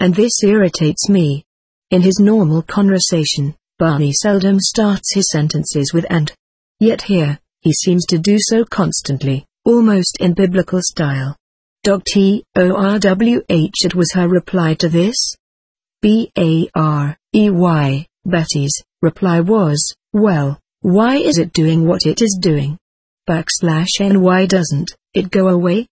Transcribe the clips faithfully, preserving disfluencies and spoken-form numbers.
and this irritates me. In his normal conversation, Barney seldom starts his sentences with "and." Yet here, he seems to do so constantly, almost in biblical style. Doctor Orwh, it was her reply to this. B A R E Y, Betty's reply was, well, why is it doing what it is doing? Backslash N why doesn't it go away?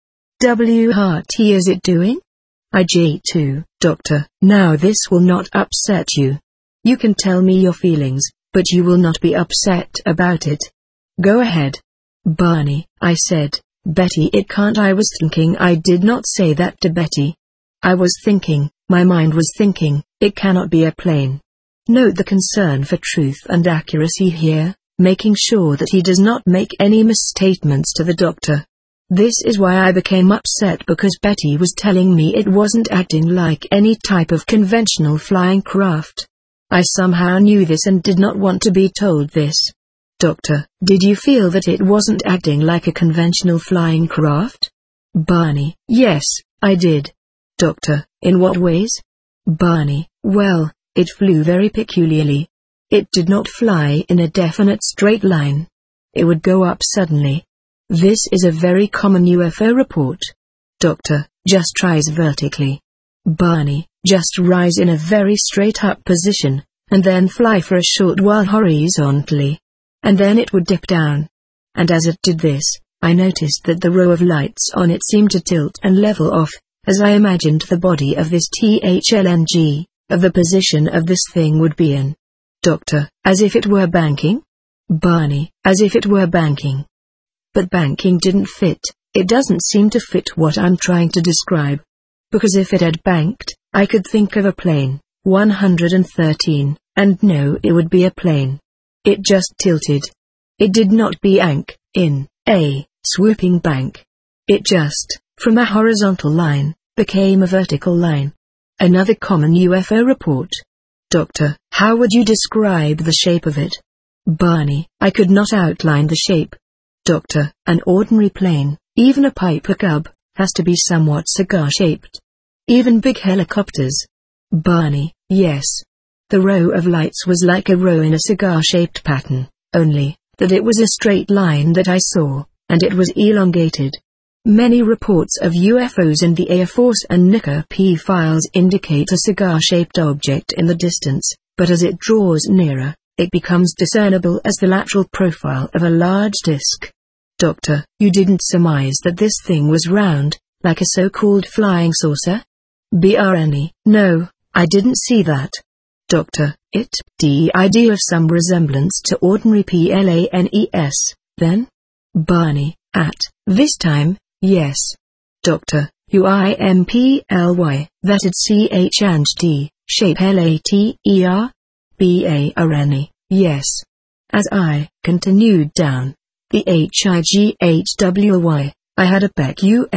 W hearty is it doing? I J two, Doctor, now this will not upset you. You can tell me your feelings, but you will not be upset about it. Go ahead. Barney, I said, Betty it can't I was thinking I did not say that to Betty. I was thinking, my mind was thinking, it cannot be a plane. Note the concern for truth and accuracy here, making sure that he does not make any misstatements to the doctor. This is why I became upset because Betty was telling me it wasn't acting like any type of conventional flying craft. I somehow knew this and did not want to be told this. Doctor, did you feel that it wasn't acting like a conventional flying craft? Barney, yes, I did. Doctor, in what ways? Barney, well, it flew very peculiarly. It did not fly in a definite straight line. It would go up suddenly. This is a very common U F O report. Doctor, just rise vertically. Barney, just rise in a very straight up position, and then fly for a short while horizontally. And then it would dip down. And as it did this, I noticed that the row of lights on it seemed to tilt and level off, as I imagined the body of this T H L N G, of the position of this thing would be in. Doctor, as if it were banking? Barney, as if it were banking. But banking didn't fit, it doesn't seem to fit what I'm trying to describe. Because if it had banked, I could think of a plane, one hundred thirteen, and no it would be a plane. It just tilted. It did not be ank, in, a, swooping bank. It just, from a horizontal line, became a vertical line. Another common U F O report. Doctor, how would you describe the shape of it? Barney, I could not outline the shape. Doctor, an ordinary plane, even a Piper Cub, has to be somewhat cigar-shaped. Even big helicopters. Barney, yes. The row of lights was like a row in a cigar-shaped pattern, only that it was a straight line that I saw, and it was elongated. Many reports of U F Os in the Air Force and N I C A P files indicate a cigar-shaped object in the distance, but as it draws nearer, it becomes discernible as the lateral profile of a large disk. Doctor, you didn't surmise that this thing was round, like a so-called flying saucer? Barney, no, I didn't see that. Doctor, it did have some resemblance to ordinary planes, then? Barney, at this time, yes. Doctor, U I M P L Y, that it C H and D, shape L A T E R? B A R N E, yes. As I continued down the H I G H W Y, I had a peculiar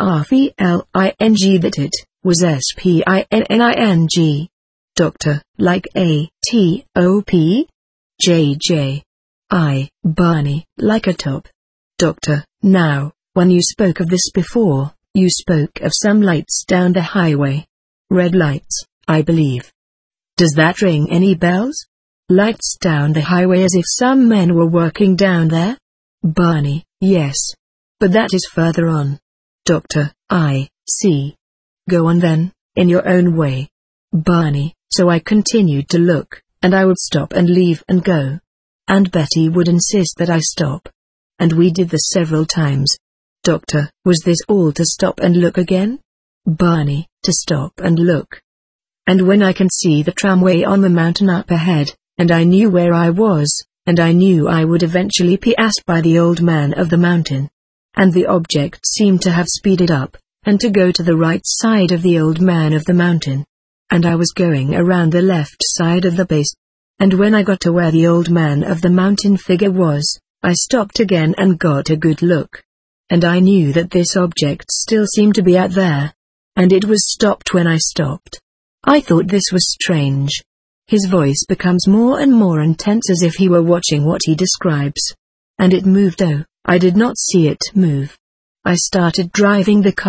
feeling that it was S P I N N I N G. Doctor, like A T O P? J J. I, Barney, like a top. Doctor, now, when you spoke of this before, you spoke of some lights down the highway. Red lights, I believe. Does that ring any bells? Lights down the highway as if some men were working down there? Barney, yes. But that is further on. Doctor, I see. Go on then, in your own way. Barney, so I continued to look, and I would stop and leave and go. And Betty would insist that I stop. And we did this several times. Doctor, was this all to stop and look again? Barney, to stop and look. And when I can see the tramway on the mountain up ahead, and I knew where I was, and I knew I would eventually be asked by the old man of the mountain. And the object seemed to have speeded up, and to go to the right side of the old man of the mountain. And I was going around the left side of the base. And when I got to where the old man of the mountain figure was, I stopped again and got a good look. And I knew that this object still seemed to be out there. And it was stopped when I stopped. I thought this was strange. His voice becomes more and more intense as if he were watching what he describes. And it moved though, I did not see it move. I started driving the car,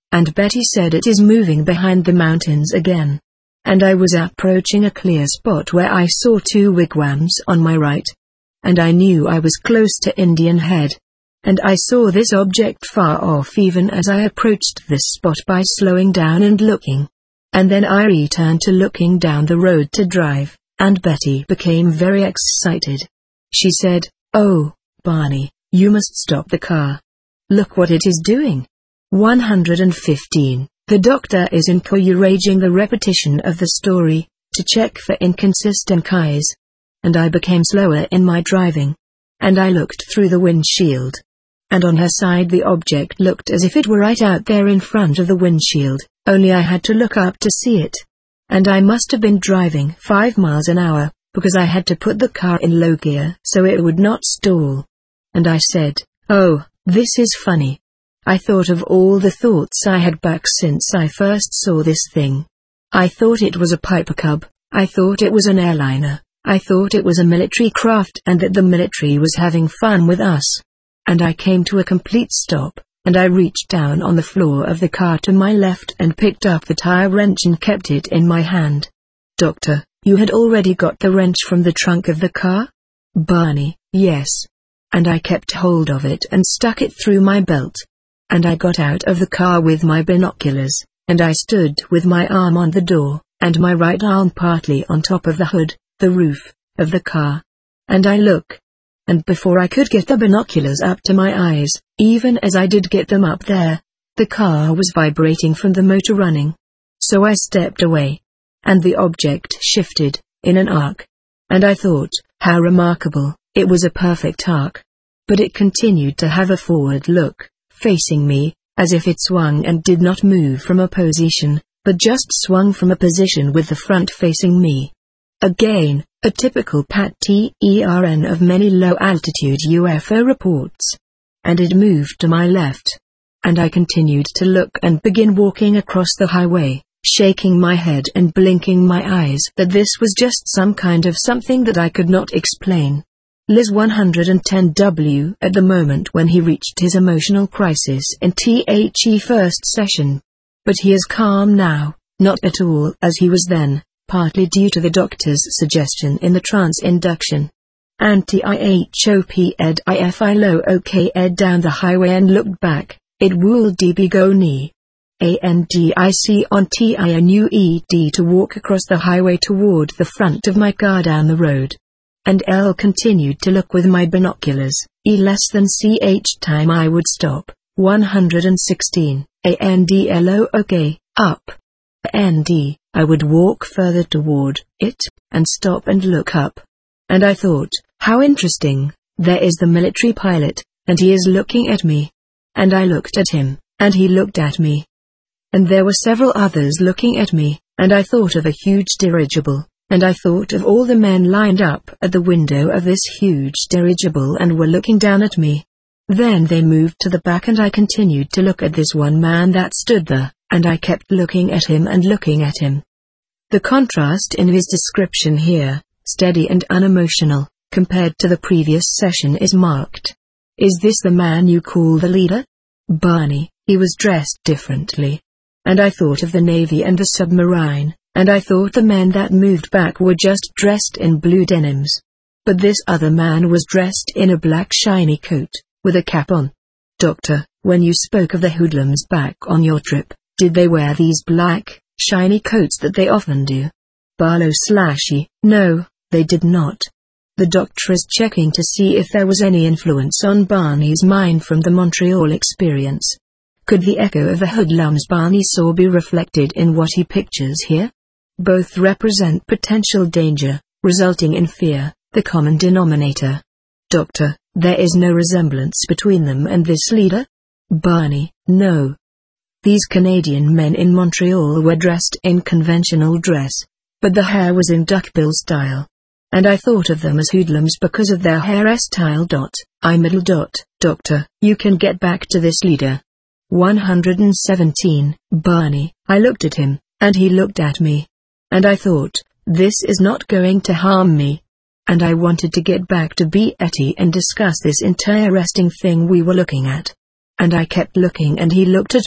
And Betty said it is moving behind the mountains again. And I was approaching a clear spot where I saw two wigwams on my right. And I knew I was close to Indian Head. And I saw this object far off even as I approached this spot by slowing down and looking. And then I returned to looking down the road to drive, and Betty became very excited. She said, "Oh, Barney, you must stop the car. Look what it is doing." one hundred fifteen. The doctor is encouraging the repetition of the story, to check for inconsistencies. And I became slower in my driving. And I looked through the windshield. And on her side the object looked as if it were right out there in front of the windshield, only I had to look up to see it. And I must have been driving five miles an hour, because I had to put the car in low gear so it would not stall. And I said, "Oh, this is funny." I thought of all the thoughts I had back since I first saw this thing. I thought it was a Piper Cub, I thought it was an airliner, I thought it was a military craft and that the military was having fun with us. And I came to a complete stop, and I reached down on the floor of the car to my left and picked up the tire wrench and kept it in my hand. "Doctor, you had already got the wrench from the trunk of the car?" "Barney, yes." And I kept hold of it and stuck it through my belt. And I got out of the car with my binoculars, and I stood with my arm on the door, and my right arm partly on top of the hood, the roof, of the car. And I look. And before I could get the binoculars up to my eyes, even as I did get them up there, the car was vibrating from the motor running. So I stepped away. And the object shifted, in an arc. And I thought, how remarkable, it was a perfect arc. But it continued to have a forward look, facing me, as if it swung and did not move from a position, but just swung from a position with the front facing me. Again, a typical pattern of many low-altitude U F O reports. And it moved to my left. And I continued to look and begin walking across the highway, shaking my head and blinking my eyes that this was just some kind of something that I could not explain. Liz one hundred ten W at the moment when he reached his emotional crisis in the first session. But he is calm now, not at all as he was then, partly due to the doctor's suggestion in the trance induction. Anti-I-H-O-P-ed I-F-I-L-O-K-ed down the highway and looked back, it would be go knee. A-N-D-I-C on T-I-N-U-E-D to walk across the highway toward the front of my car down the road. And L continued to look with my binoculars, E less than C H time I would stop, one hundred sixteen, A N D L O OK, up. N D, I would walk further toward it, and stop and look up. And I thought, how interesting, there is the military pilot, and he is looking at me. And I looked at him, and he looked at me. And there were several others looking at me, and I thought of a huge dirigible. And I thought of all the men lined up at the window of this huge dirigible and were looking down at me. Then they moved to the back and I continued to look at this one man that stood there, and I kept looking at him and looking at him. The contrast in his description here, steady and unemotional, compared to the previous session is marked. Is this the man you call the leader? Barney, he was dressed differently. And I thought of the Navy and the submarine. And I thought the men that moved back were just dressed in blue denims. But this other man was dressed in a black shiny coat, with a cap on. Doctor, when you spoke of the hoodlums back on your trip, did they wear these black, shiny coats that they often do? Barlow Slashy, no, they did not. The doctor is checking to see if there was any influence on Barney's mind from the Montreal experience. Could the echo of the hoodlums Barney saw be reflected in what he pictures here? Both represent potential danger, resulting in fear, the common denominator. Doctor, there is no resemblance between them and this leader? Barney, no. These Canadian men in Montreal were dressed in conventional dress, but the hair was in duckbill style. And I thought of them as hoodlums because of their hairstyle. I middle dot, Doctor, you can get back to this leader. one hundred seventeen, Barney, I looked at him, and he looked at me. And I thought, this is not going to harm me. And I wanted to get back to Betty and discuss this interesting thing we were looking at. And I kept looking and he looked at me,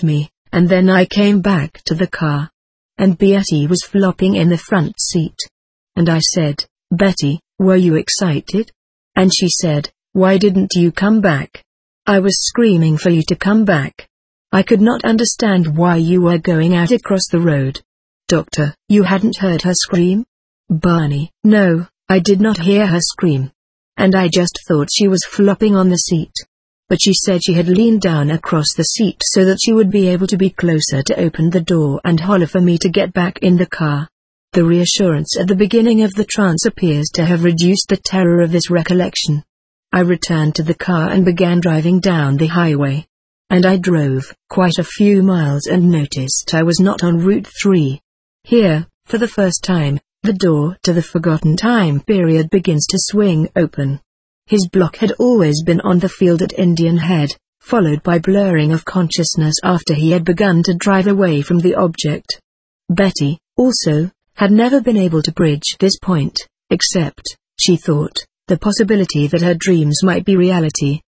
And then I came back to the car. And Betty was flopping in the front seat. And I said, "Betty, were you excited?" And she said, "Why didn't you come back? I was screaming for you to come back. I could not understand why you were going out across the road." Doctor, you hadn't heard her scream? Barney, no, I did not hear her scream. And I just thought she was flopping on the seat. But she said she had leaned down across the seat so that she would be able to be closer to open the door and holler for me to get back in the car. The reassurance at the beginning of the trance appears to have reduced the terror of this recollection. I returned to the car and began driving down the highway. And I drove quite a few miles and noticed I was not on Route three. Here, for the first time, the door to the forgotten time period begins to swing open. His block had always been on the field at Indian Head, followed by blurring of consciousness after he had begun to drive away from the object. Betty, also, had never been able to bridge this point, except, she thought, the possibility that her dreams might be reality.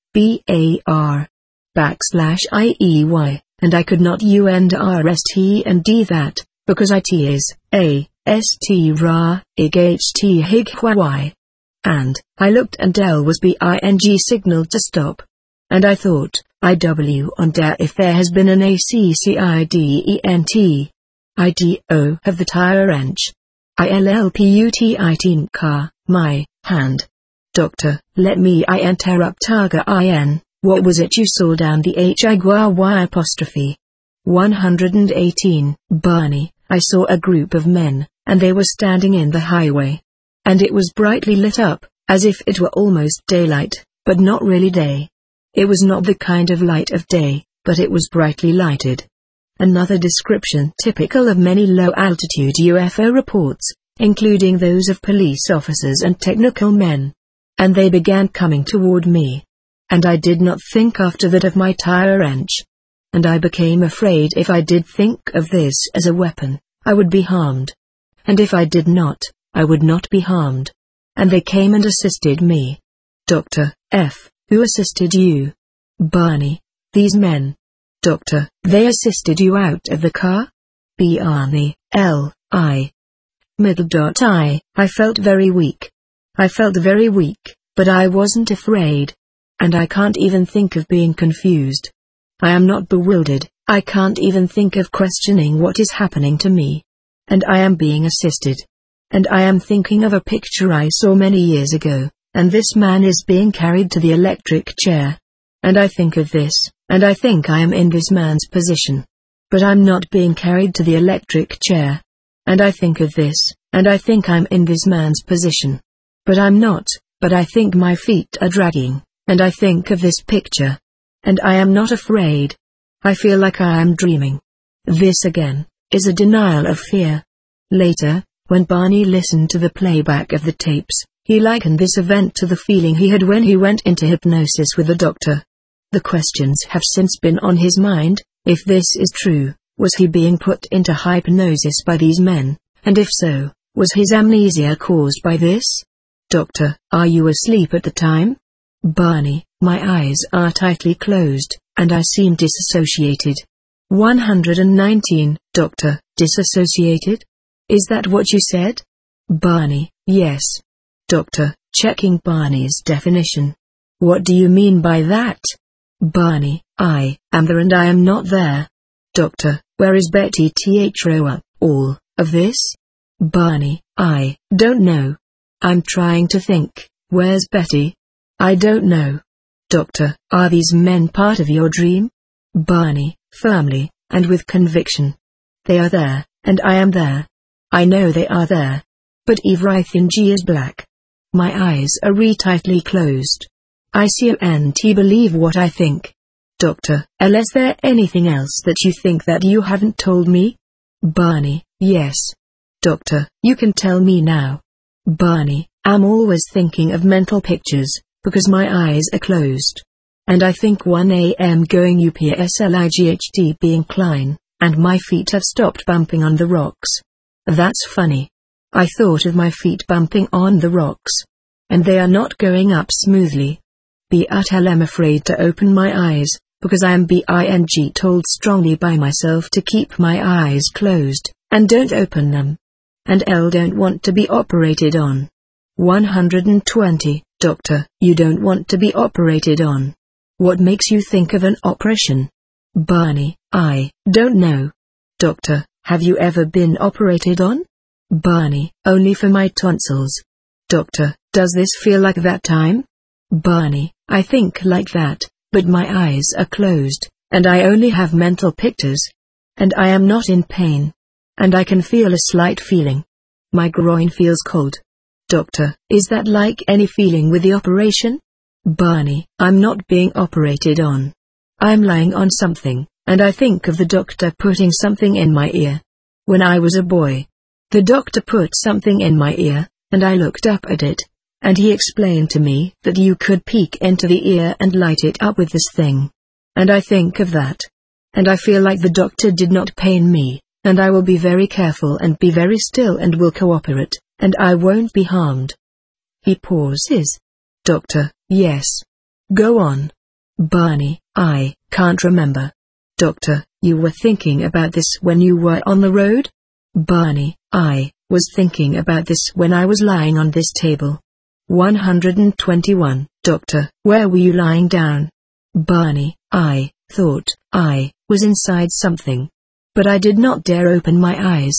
B A R backslash I E Y, and I could not U N R S T and D that, because it is A, S T ra, I G H T hig y. And, I looked and L was B I N G signaled to stop. And I thought, I W on da if there has been an A C C I D E N T. I D O of the tire wrench. I L L P U T I teen car, my, hand. Doctor, let me I interrupt Targa I N, what was it you saw down the H I G W Y apostrophe? one hundred eighteen, Barney, I saw a group of men, and they were standing in the highway. And it was brightly lit up, as if it were almost daylight, but not really day. It was not the kind of light of day, but it was brightly lighted. Another description typical of many low-altitude U F O reports, including those of police officers and technical men. And they began coming toward me. And I did not think after that of my tire wrench. And I became afraid if I did think of this as a weapon, I would be harmed. And if I did not, I would not be harmed. And they came and assisted me. Doctor F, who assisted you? Barney, these men. Doctor, they assisted you out of the car? Barney, L, I. Middle dot I, I felt very weak. I felt very weak, but I wasn't afraid. And I can't even think of being confused. I am not bewildered, I can't even think of questioning what is happening to me. And I am being assisted. And I am thinking of a picture I saw many years ago, and this man is being carried to the electric chair. And I think of this, and I think I am in this man's position. But I'm not being carried to the electric chair. And I think of this, and I think I'm in this man's position. But I'm not, but I think my feet are dragging, and I think of this picture. And I am not afraid. I feel like I am dreaming. This again, is a denial of fear. Later, when Barney listened to the playback of the tapes, he likened this event to the feeling he had when he went into hypnosis with the doctor. The questions have since been on his mind: if this is true, was he being put into hypnosis by these men, and if so, was his amnesia caused by this? Doctor, are you asleep at the time? Barney, my eyes are tightly closed, and I seem disassociated. one hundred nineteen, Doctor, disassociated? Is that what you said? Barney, yes. Doctor, checking Barney's definition. What do you mean by that? Barney, I am there and I am not there. Doctor, where is Betty through all of this? Barney, I don't know. I'm trying to think, where's Betty? I don't know. Doctor, are these men part of your dream? Barney, firmly, and with conviction. They are there, and I am there. I know they are there. But everything is black. My eyes are re-tightly closed. I can't believe what I think. Doctor, is there anything else that you think that you haven't told me? Barney, yes. Doctor, you can tell me now. Barney, I'm always thinking of mental pictures, because my eyes are closed. And I think one a m going upslightly incline, and my feet have stopped bumping on the rocks. That's funny. I thought of my feet bumping on the rocks. And they are not going up smoothly. But I'm afraid to open my eyes, because I am being told strongly by myself to keep my eyes closed, and don't open them. And L don't want to be operated on. one hundred twenty. Doctor, you don't want to be operated on. What makes you think of an operation? Barney, I don't know. Doctor, have you ever been operated on? Barney, only for my tonsils. Doctor, does this feel like that time? Barney, I think like that, but my eyes are closed, and I only have mental pictures. And I am not in pain. And I can feel a slight feeling. My groin feels cold. Doctor, is that like any feeling with the operation? Barney, I'm not being operated on. I'm lying on something, and I think of the doctor putting something in my ear. When I was a boy, the doctor put something in my ear, and I looked up at it, and he explained to me that you could peek into the ear and light it up with this thing. And I think of that. And I feel like the doctor did not pain me, and I will be very careful and be very still and will cooperate, and I won't be harmed. He pauses. Doctor, yes. Go on. Barney, I can't remember. Doctor, you were thinking about this when you were on the road? Barney, I was thinking about this when I was lying on this table. one hundred twenty-one. Doctor, where were you lying down? Barney, I thought I was inside something. But I did not dare open my eyes.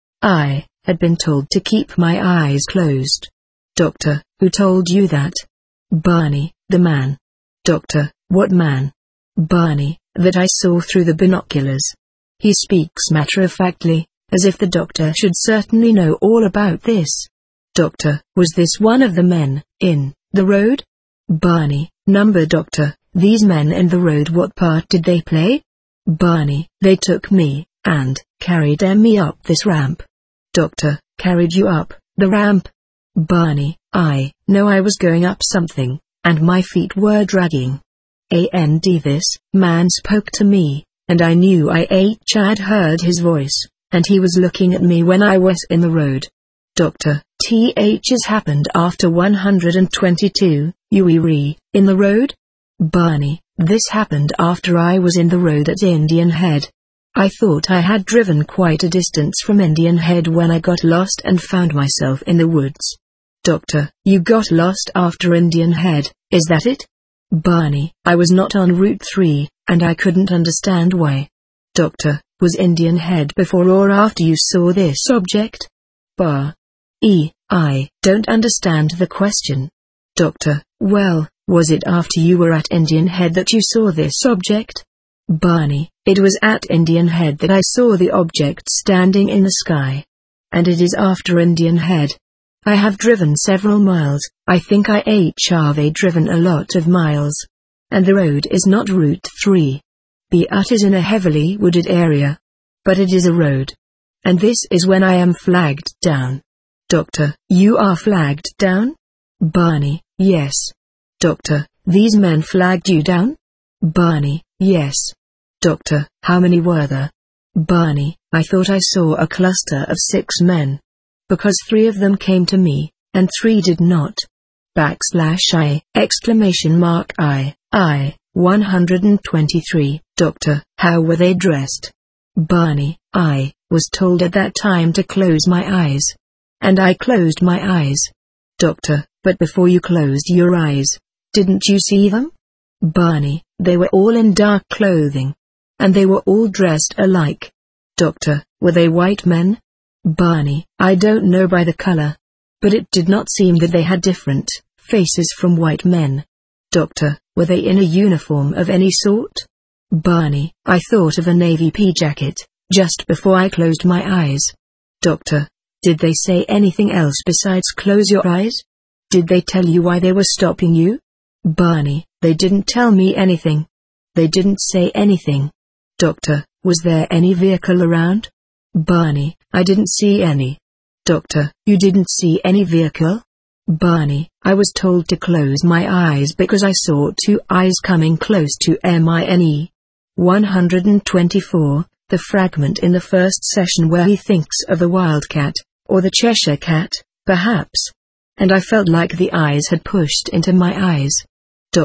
I had been told to keep my eyes closed. Doctor, who told you that? Barney, the man. Doctor, what man? Barney, that I saw through the binoculars. He speaks matter-of-factly, as if the doctor should certainly know all about this. Doctor, was this one of the men in the road? Barney, number doctor, these men in the road, what part did they play? Barney, they took me, and carried me up this ramp. Doctor, carried you up the ramp? Barney, I know I was going up something, and my feet were dragging. And this man spoke to me, and I knew I had heard his voice, and he was looking at me when I was in the road. Doctor, this happened after one hundred twenty-two, you were in the road? Barney, this happened after I was in the road at Indian Head. I thought I had driven quite a distance from Indian Head when I got lost and found myself in the woods. Doctor, you got lost after Indian Head, is that it? Barney, I was not on Route three, and I couldn't understand why. Doctor, was Indian Head before or after you saw this object? Bar. E, I don't understand the question. Doctor, well, was it after you were at Indian Head that you saw this object? Barney, it was at Indian Head that I saw the object standing in the sky. And it is after Indian Head. I have driven several miles, I think I have driven a lot of miles. And the road is not Route three. But is in a heavily wooded area. But it is a road. And this is when I am flagged down. Doctor, you are flagged down? Barney, yes. Doctor, these men flagged you down? Barney, yes. Doctor, how many were there? Barney, I thought I saw a cluster of six men. Because three of them came to me, and three did not. Backslash I, exclamation mark I, I, one hundred twenty-three. Doctor, how were they dressed? Barney, I was told at that time to close my eyes. And I closed my eyes. Doctor, but before you closed your eyes, didn't you see them? Barney, they were all in dark clothing. And they were all dressed alike. Doctor, were they white men? Barney, I don't know by the color. But it did not seem that they had different faces from white men. Doctor, were they in a uniform of any sort? Barney, I thought of a navy pea jacket, just before I closed my eyes. Doctor, did they say anything else besides close your eyes? Did they tell you why they were stopping you? Barney, they didn't tell me anything. They didn't say anything. Doctor, was there any vehicle around? Barney, I didn't see any. Doctor, you didn't see any vehicle? Barney, I was told to close my eyes because I saw two eyes coming close to me. one hundred twenty-four, the fragment in the first session where he thinks of the wildcat, or the Cheshire cat, perhaps. And I felt like the eyes had pushed into my eyes. Doctor,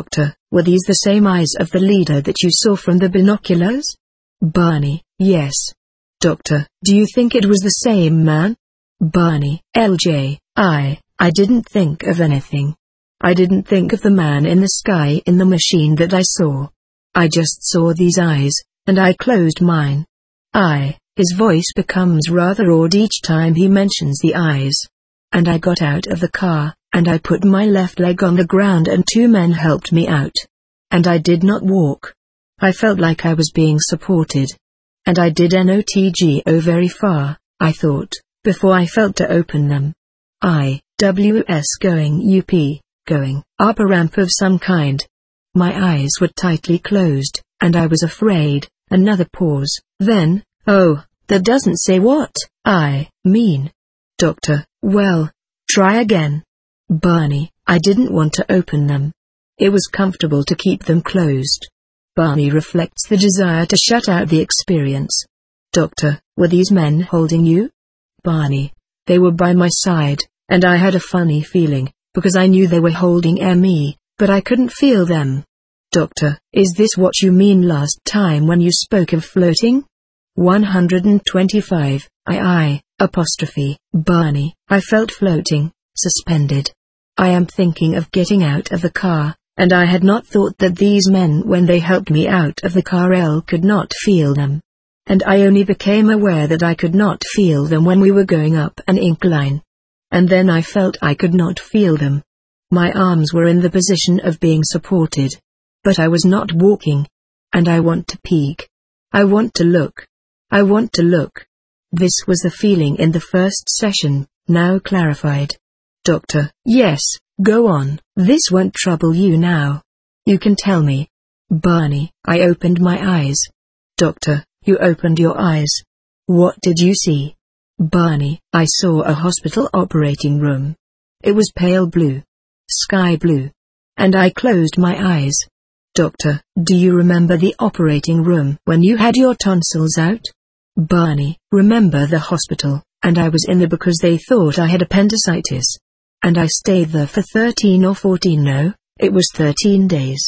Were these the same eyes of the leader that you saw from the binoculars? Barney, yes. Doctor, do you think it was the same man? Barney, L J, I, I didn't think of anything. I didn't think of the man in the sky in the machine that I saw. I just saw these eyes, and I closed mine. I, his voice becomes rather odd each time he mentions the eyes. And I got out of the car, and I put my left leg on the ground and two men helped me out. And I did not walk. I felt like I was being supported. And I did not go very far, I thought, before I felt to open them. I, was going up, going up a ramp of some kind. My eyes were tightly closed, and I was afraid. Another pause, then, oh, that doesn't say what I mean. Doctor, well, try again. Barney, I didn't want to open them. It was comfortable to keep them closed. Barney reflects the desire to shut out the experience. Doctor, were these men holding you? Barney, they were by my side, and I had a funny feeling, because I knew they were holding me, but I couldn't feel them. Doctor, is this what you mean last time when you spoke of floating? one hundred twenty-five, I I, apostrophe, Barney, I felt floating, suspended. I am thinking of getting out of the car, and I had not thought that these men when they helped me out of the car L could not feel them. And I only became aware that I could not feel them when we were going up an incline. And then I felt I could not feel them. My arms were in the position of being supported. But I was not walking. And I want to peek. I want to look. I want to look. This was the feeling in the first session, now clarified. Doctor, yes, go on, this won't trouble you now. You can tell me. Barney, I opened my eyes. Doctor, you opened your eyes. What did you see? Barney, I saw a hospital operating room. It was pale blue. Sky blue. And I closed my eyes. Doctor, do you remember the operating room when you had your tonsils out? Barney, remember the hospital, and I was in there because they thought I had appendicitis. And I stayed there for thirteen or fourteen no, it was thirteen days.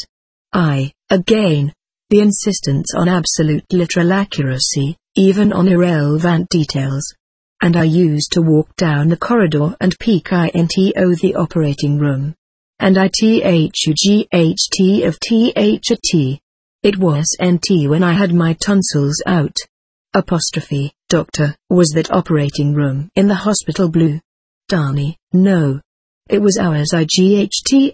I, again, the insistence on absolute literal accuracy, even on irrelevant details. And I used to walk down the corridor and peek into the operating room. And I thught of tht. It was nt when I had my tonsils out. Apostrophe, doctor, was that operating room in the hospital blue? Barney, no. It was ours ightlight's,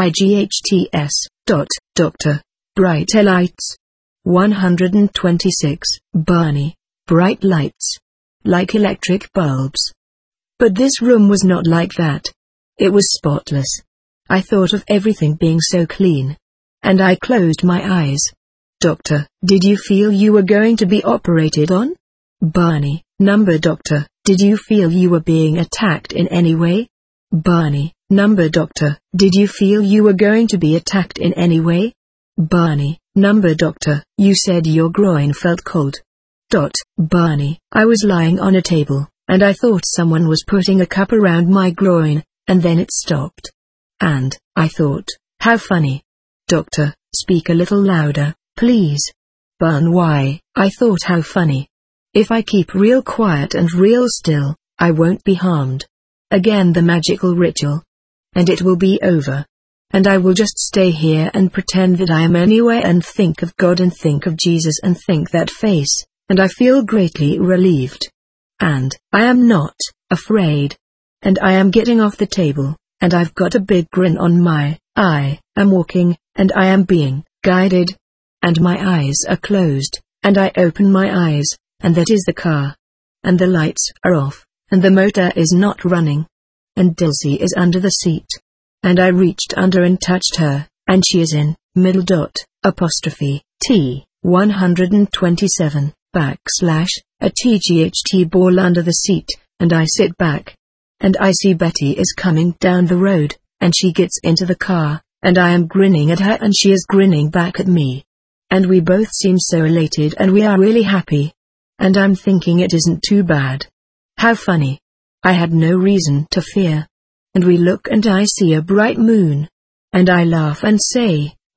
dot, doctor, bright lights. one hundred twenty-six, Barney, bright lights. Like electric bulbs. But this room was not like that. It was spotless. I thought of everything being so clean. And I closed my eyes. Doctor, did you feel you were going to be operated on? Barney, number doctor, did you feel you were being attacked in any way? Barney, number doctor, did you feel you were going to be attacked in any way? Barney, number doctor, you said your groin felt cold. Dot, Barney, I was lying on a table, and I thought someone was putting a cup around my groin, and then it stopped. And, I thought, how funny. Doctor, speak a little louder, please. Barn why, I thought how funny. If I keep real quiet and real still, I won't be harmed. Again the magical ritual. And it will be over. And I will just stay here and pretend that I am anywhere and think of God and think of Jesus and think that face. And I feel greatly relieved. And, I am not, afraid. And I am getting off the table, and I've got a big grin on my, I am walking, and I am being, guided. And my eyes are closed, and I open my eyes, and that is the car. And the lights are off, and the motor is not running. And Dilsey is under the seat. And I reached under and touched her, and she is in, middle dot, apostrophe, T, one hundred twenty-seven. Backslash, a T G H T ball under the seat, and I sit back. And I see Betty is coming down the road, and she gets into the car, and I am grinning at her and she is grinning back at me. And we both seem so elated and we are really happy. And I'm thinking it isn't too bad. How funny. I had no reason to fear. And we look and I see a bright moon. And I laugh and say,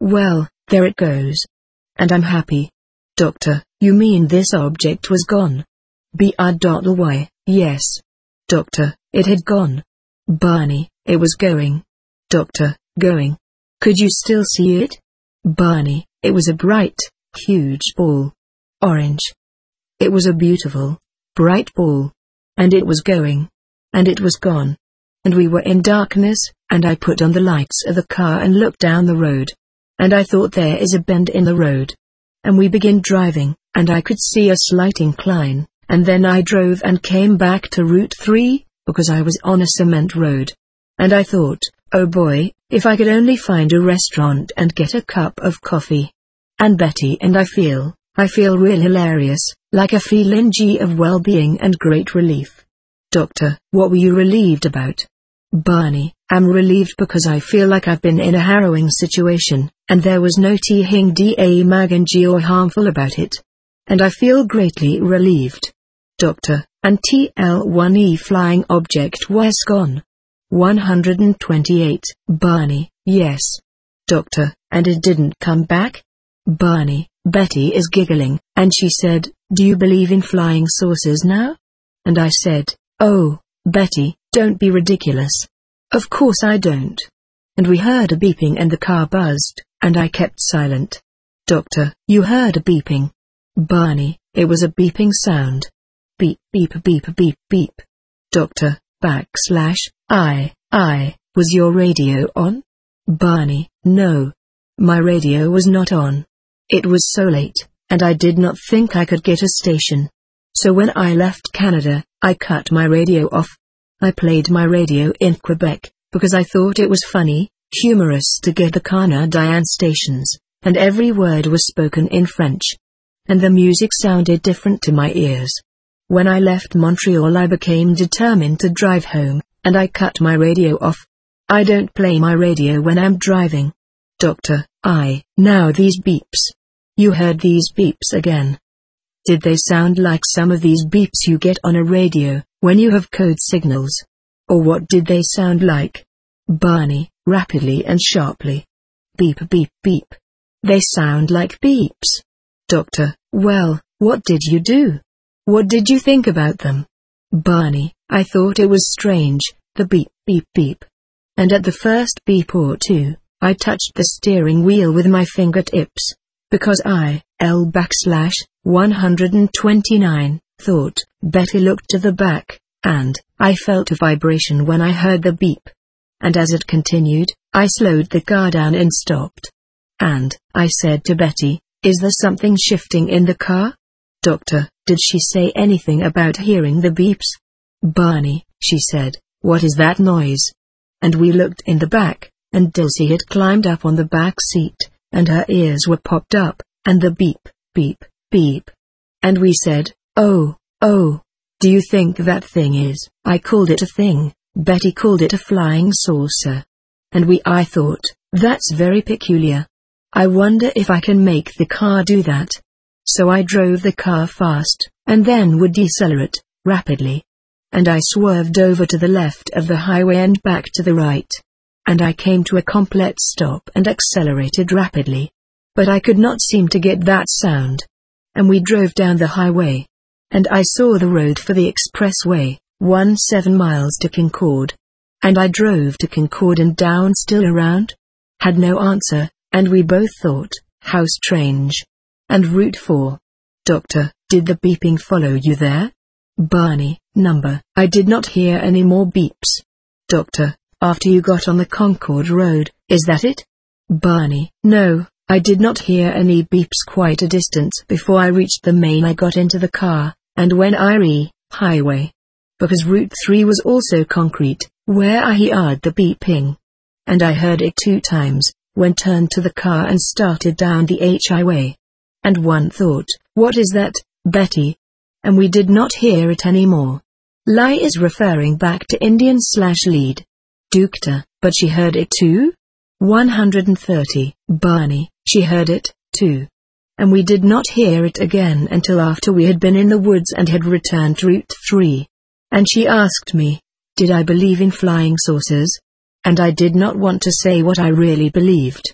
well, there it goes. And I'm happy. Doctor, you mean this object was gone? B R Y, yes. Doctor, it had gone. Barney, it was going. Doctor, going. Could you still see it? Barney, it was a bright, huge ball. Orange. It was a beautiful, bright ball. And it was going. And it was gone. And we were in darkness, and I put on the lights of the car and looked down the road. And I thought there is a bend in the road. And we began driving, and I could see a slight incline, and then I drove and came back to Route three, because I was on a cement road. And I thought, oh boy, if I could only find a restaurant and get a cup of coffee. And Betty and I feel, I feel real hilarious, like a feeling of well-being and great relief. Doctor, what were you relieved about? Barney, I'm relieved because I feel like I've been in a harrowing situation, and there was no teaching damaging or harmful about it. And I feel greatly relieved. Doctor, and T L one E flying object was gone. one hundred twenty-eight, Barney, yes. Doctor, and it didn't come back? Barney, Betty is giggling, and she said, do you believe in flying saucers now? And I said, oh, Betty, don't be ridiculous. Of course I don't. And we heard a beeping and the car buzzed, and I kept silent. Doctor, you heard a beeping. Barney, it was a beeping sound. Beep, beep, beep, beep, beep. Doctor, backslash, I, I, was your radio on? Barney, no. My radio was not on. It was so late, and I did not think I could get a station. So when I left Canada, I cut my radio off. I played my radio in Quebec, because I thought it was funny, humorous to get the Canadian stations, and every word was spoken in French. And the music sounded different to my ears. When I left Montreal I became determined to drive home, and I cut my radio off. I don't play my radio when I'm driving. Doctor, I, now these beeps. You heard these beeps again. Did they sound like some of these beeps you get on a radio, when you have code signals? Or what did they sound like? Barney, rapidly and sharply. Beep beep beep. They sound like beeps. Doctor, well, what did you do? What did you think about them? Barney, I thought it was strange, the beep beep beep. And at the first beep or two, I touched the steering wheel with my fingertips. Because I, L backslash, one hundred twenty-nine, thought, Betty looked to the back, and, I felt a vibration when I heard the beep. And as it continued, I slowed the car down and stopped. And, I said to Betty, is there something shifting in the car? Doctor, did she say anything about hearing the beeps? Barney, she said, what is that noise? And we looked in the back, and Dulcie had climbed up on the back seat, and her ears were popped up, and the beep, beep, beep. And we said, oh, oh, do you think that thing is? I called it a thing, Betty called it a flying saucer. And we I thought, that's very peculiar. I wonder if I can make the car do that. So I drove the car fast, and then would decelerate, rapidly. And I swerved over to the left of the highway and back to the right. And I came to a complete stop and accelerated rapidly. But I could not seem to get that sound. And we drove down the highway. And I saw the road for the expressway, one seven miles to Concord. And I drove to Concord and down still around. Had no answer, and we both thought, how strange. And Route four. Doctor, did the beeping follow you there? Barney, number, I did not hear any more beeps. Doctor, after you got on the Concord Road, is that it? Barney, no, I did not hear any beeps quite a distance before I reached the main. I got into the car, and when I re, highway. Because Route three was also concrete, where I heard the beeping. And I heard it two times, when turned to the car and started down the H highway. And one thought, what is that, Betty? And we did not hear it anymore. Lie is referring back to Indian slash lead. Dukta, but she heard it too? one hundred thirty, Barney, she heard it, too. And we did not hear it again until after we had been in the woods and had returned to Route three. And she asked me, did I believe in flying saucers? And I did not want to say what I really believed.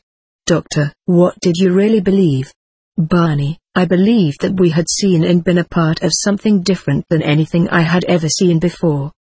Doctor, what did you really believe? Barney, I believed that we had seen and been a part of something different than anything I had ever seen before.